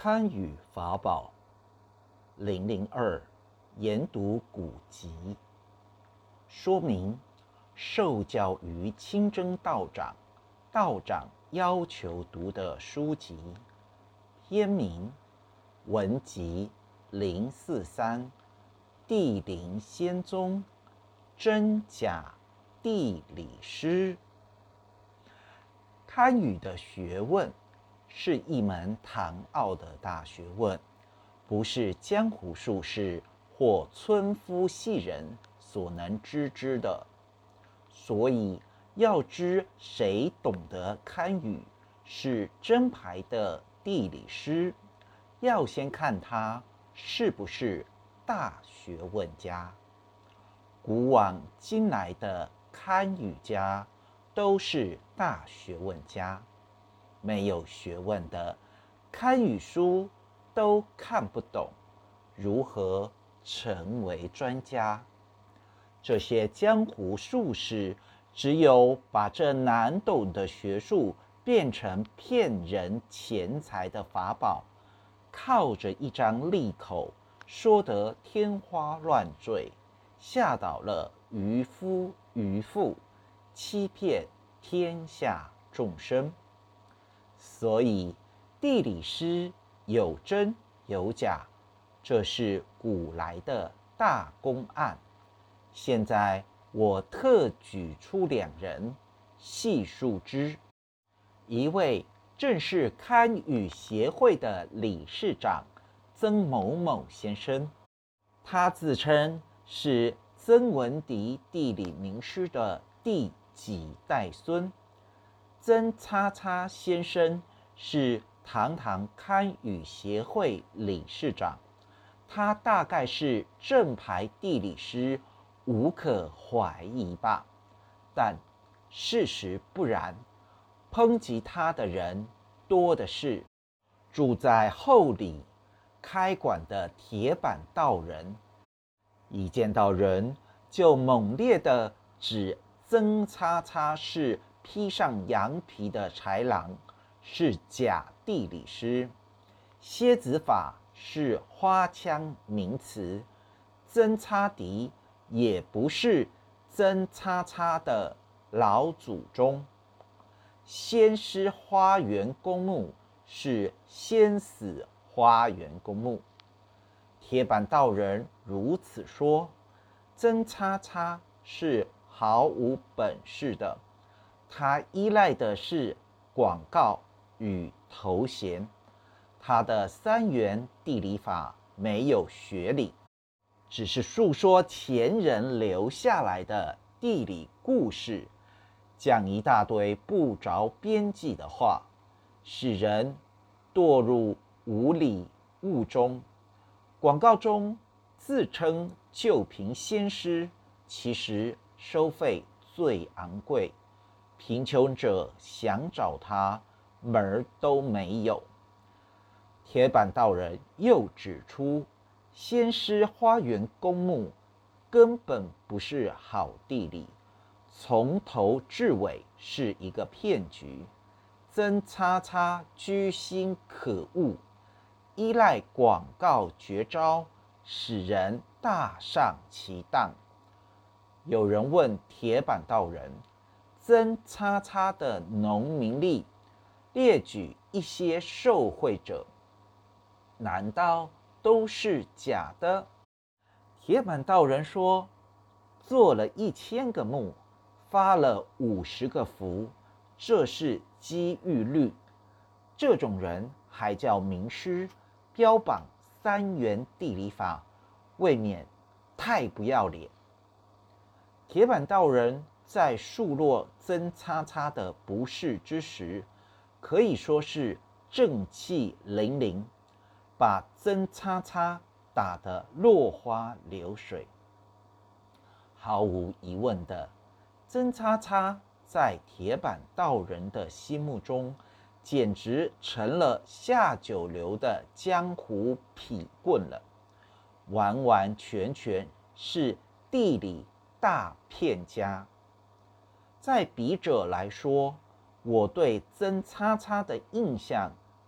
堪舆法宝002研读古籍，说明受教于清真道长，道长要求读的书籍，篇名文集043地灵仙踪真假地理师。堪舆的学问是一门唐奥的大学问，不是江湖术士或村夫戏人所能知之的。所以要知谁懂得堪舆是真牌的地理师，要先看他是不是大学问家。古往今来的堪舆家都是大学问家，没有学问的堪舆书都看不懂，如何成为专家？这些江湖术士只有把这难懂的学术变成骗人钱财的法宝，靠着一张利口说得天花乱坠，吓倒了渔夫渔妇，欺骗天下众生。所以地理师有真有假，这是古来的大公案。现在我特举出2人细述之。一位正是堪舆协会的理事长曾某某先生，他自称是曾文迪地理名师的第几代孙。曾叉叉先生是堂堂堪舆协会理事长，他大概是正牌地理师，无可怀疑吧。但事实不然，抨击他的人多的是。住在后里开馆的铁板道人，一见到人就猛烈地指曾叉叉是披上羊皮的豺狼，是假地理师。蝎子法是花腔名词，曾叉迪也不是曾叉叉的老祖宗。先师花园公墓是先死花园公墓。铁板道人如此说，曾叉叉是毫无本事的，他依赖的是广告与头衔。他的3元地理法没有学理，只是述说前人留下来的地理故事，讲一大堆不着边际的话，使人堕入无理误中。广告中自称救贫先师，其实收费最昂贵，贫穷者想找他门儿都没有。铁板道人又指出，先师花园公墓根本不是好地理，从头至尾是一个骗局。曾叉叉居心可恶，依赖广告绝招，使人大上其当。有人问铁板道人，曾叉叉的农民历列举一些受贿者，难道都是假的？铁板道人说，做了1000个墓，发了50个符，这是机遇率。这种人还叫名师，标榜3元地理法，未免太不要脸。铁板道人在数落曾叉叉的不是之时，可以说是正气凛凛，把曾叉叉打得落花流水。毫无疑问的，曾叉叉在铁板道人的心目中，简直成了下九流的江湖痞棍了，完完全全是地理大骗家。在笔者来说，我对曾叉叉的印象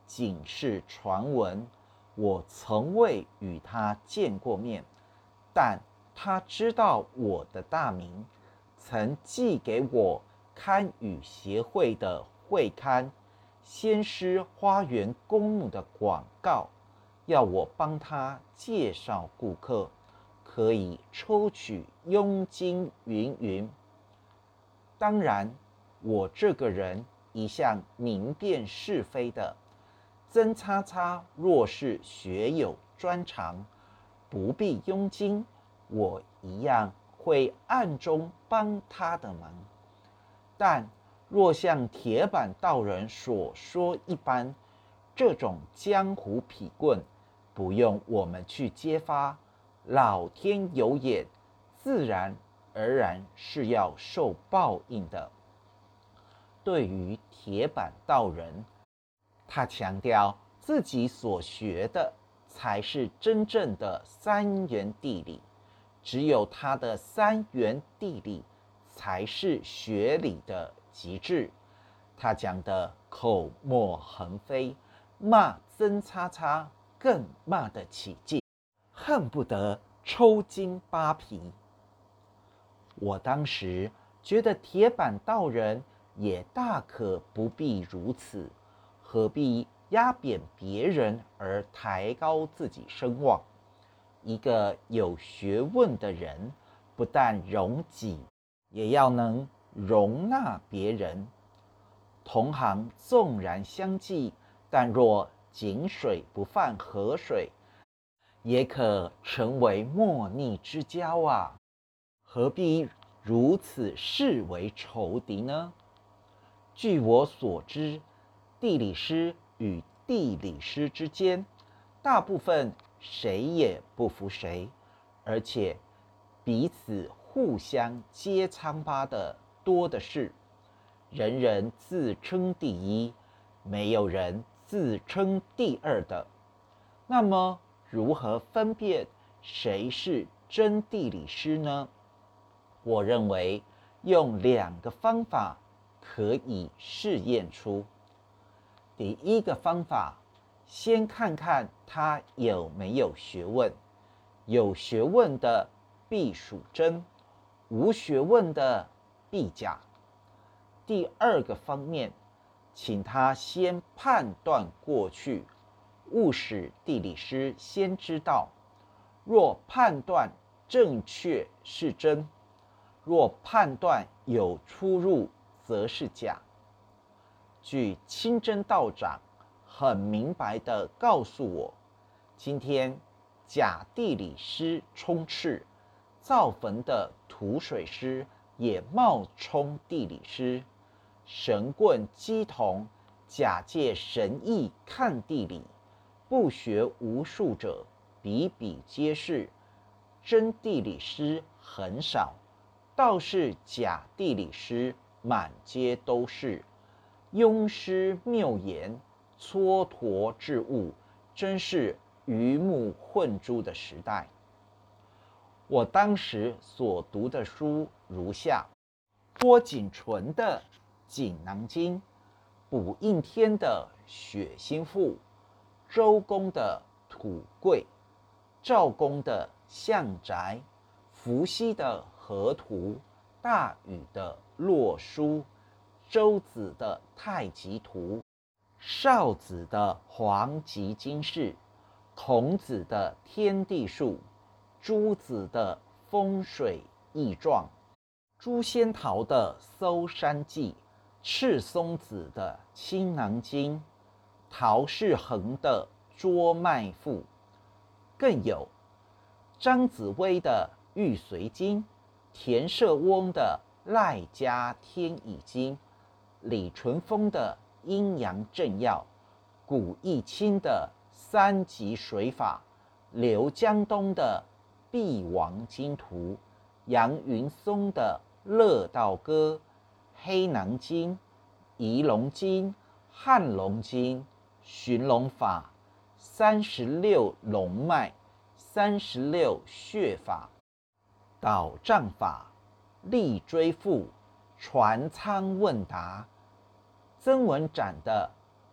仅是传闻，我从未与他见过面，但他知道我的大名，曾寄给我堪舆协会的会刊先施花园公墓的广告，要我帮他介绍顾客，可以抽取佣金云云。当然，我这个人一向明辨是非的，曾叉叉若是学有专长，不必佣金，我一样会暗中帮他的忙。但若像铁板道人所说一般，这种江湖痞棍，不用我们去揭发，老天有眼，自然而然是要受报应的。对于铁板道人，他强调自己所学的才是真正的三元地理，只有他的三元地理才是学理的极致。他讲的口沫横飞，骂曾叉叉更骂得起劲，恨不得抽筋扒皮。我当时觉得铁板道人也大可不必如此，何必压扁别人而抬高自己声望？一个有学问的人，不但容己，也要能容纳别人。同行纵然相忌，但若井水不犯河水，也可成为莫逆之交啊！何必如此视为仇敌呢？据我所知，地理师与地理师之间，大部分谁也不服谁，而且彼此互相揭疮疤的多的是。人人自称第一，没有人自称第二的。那么，如何分辨谁是真地理师呢？我认为用2个方法可以试验出。第一个方法，先看看他有没有学问，有学问的必属真，无学问的必假。第2个方面，请他先判断过去，务使地理师先知道。若判断正确是真，若判断有出入则是假。据清真道长很明白地告诉我，今天假地理师充斥，造坟的土水师也冒充地理师，神棍乩童假借神意看地理，不学无术者比比皆是。真地理师很少，倒是假地理师满街都是，庸师谬言，蹉跎之物，真是鱼目混珠的时代。我当时所读的书如下：郭景纯的《锦囊经》，卜应天的《血心赋》，周公的《土贵》，赵公的《象宅》，伏羲的《河图》，大禹的《洛书》，周子的《太极图》，邵子的《黄极经世》，孔子的《天地术》，朱子的《风水易状》，朱仙桃的《搜山记》，赤松子的《青囊经》，陶世恒的《捉脉赋》，更有张紫薇的《玉髓经》，田舍翁的《赖家天乙经》，李淳风的《阴阳正要》，古义清的《3级水法》，刘江东的《帝王经图》，杨云松的《乐道歌》，黑囊经、仪龙经、汉龙经、寻龙法、36龙脉、36穴法、导杖法、立锥赋、传仓问答，曾文展的《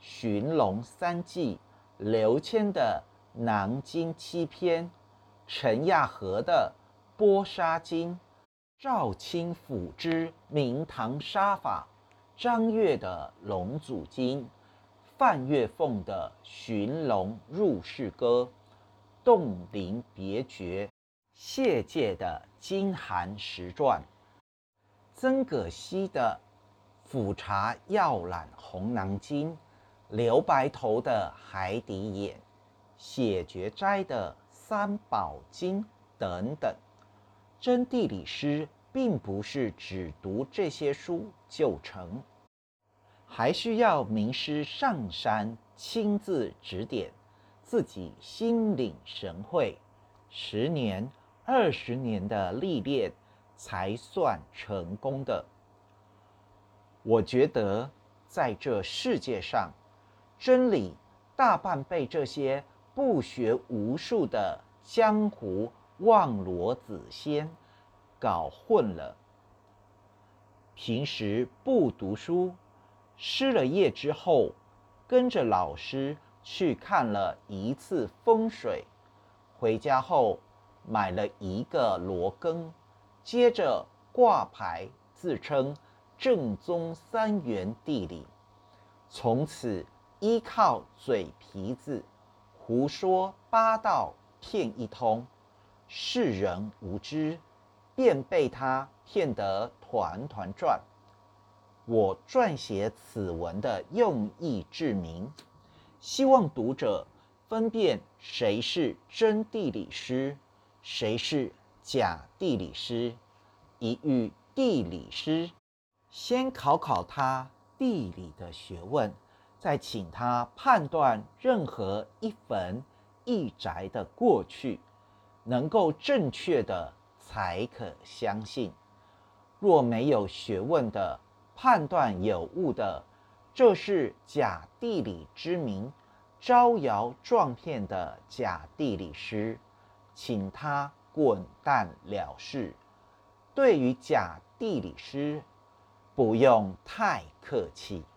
寻龙三记、刘谦的南京七篇、陈亚和的波沙经、赵清辅之明堂杀法、张悦的龙祖经、范岳凤的寻龙入室歌、洞庭别绝、谢介的金寒石传、曾葛溪的抚察药览红囊经、刘白头的海底眼、谢觉斋的三宝经等等。真地理师并不是只读这些书就成，还需要名师上山亲自指点，自己心领神会，10年、20年的历练才算成功的。我觉得在这世界上，真理大半被这些不学无术的江湖望罗子仙搞混了。平时不读书，失了业之后，跟着老师去看了1次风水，回家后买了1个罗庚，接着挂牌自称正宗3元地理，从此依靠嘴皮子胡说八道骗一通，世人无知，便被他骗得团团转。我撰写此文的用意至明，希望读者分辨谁是真地理师，谁是假地理师，一遇地理师，先考考他地理的学问，再请他判断任何一坟一宅的过去，能够正确的才可相信。若没有学问的，判断有误的，这是假地理之名，招摇撞骗的假地理师，请他滚蛋了事。对于假地理师，不用太客气。